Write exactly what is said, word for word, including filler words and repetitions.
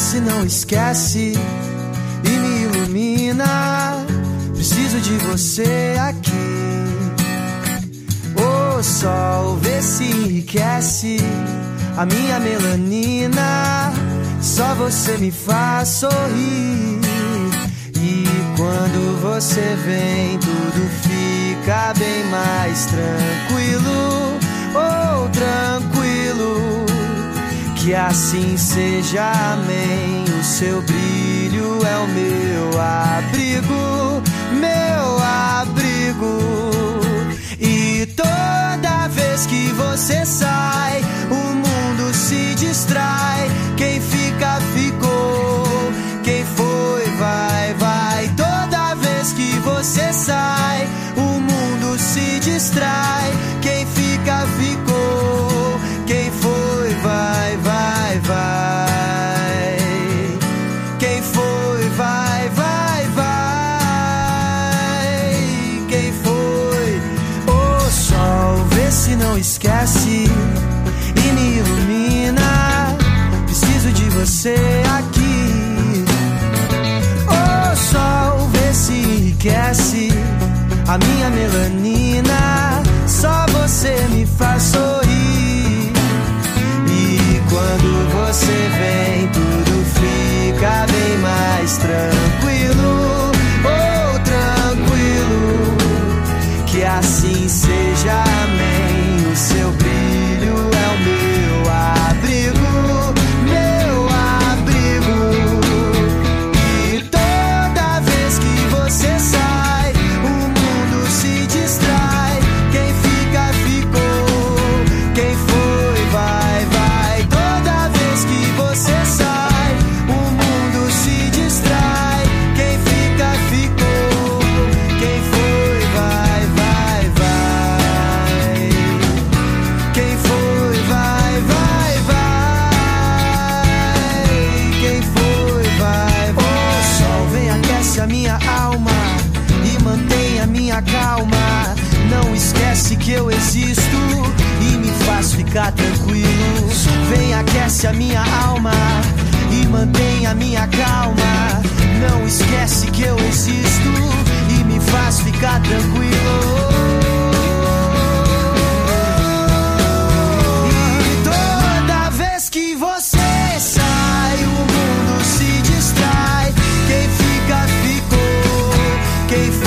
se não esquece e me ilumina. Preciso de você aqui. O sol vê se enriquece a minha melanina. Só você me faz sorrir. E quando você vem, tudo fica bem mais tranquilo. Oh, tranquilo. Que assim seja, amém. O seu brilho é o meu abrigo, meu abrigo. E toda vez que você sai, o mundo se distrai. Quem fica, ficou. Quem foi, vai, vai. Toda vez que você sai, o mundo se distrai. Quem fica, ficou. Quem foi, vai, vai, vai. Quem foi, vai, vai, vai. Quem foi? O sol vê se não esquece e me ilumina. Preciso de você aqui. O sol vê se enriquece a minha melanina. Só você me faz sorrir. E quando você vem, tudo fica bem mais tranquilo. Oh, tranquilo. Que assim seja, amém. O seu brilho é o meu abrigo, meu abrigo. E toda vez que você sai, o mundo se distrai. Quem fica, ficou. Quem foi, vai, vai. Toda vez que você sai, o mundo se distrai. Quem fica, ficou. Quem foi, vai, vai, vai. Quem foi, vai, vai, vai. Quem foi, vai, vai. O sol vem, aquece a minha alma e mantém a minha calma. Não esquece que eu existo e me faz ficar tranquilo. Vem, aquece a minha alma e mantém a minha calma. Não esquece que eu existo e me faz ficar tranquilo. E toda vez que você sai, o mundo se distrai. Quem fica, ficou. Quem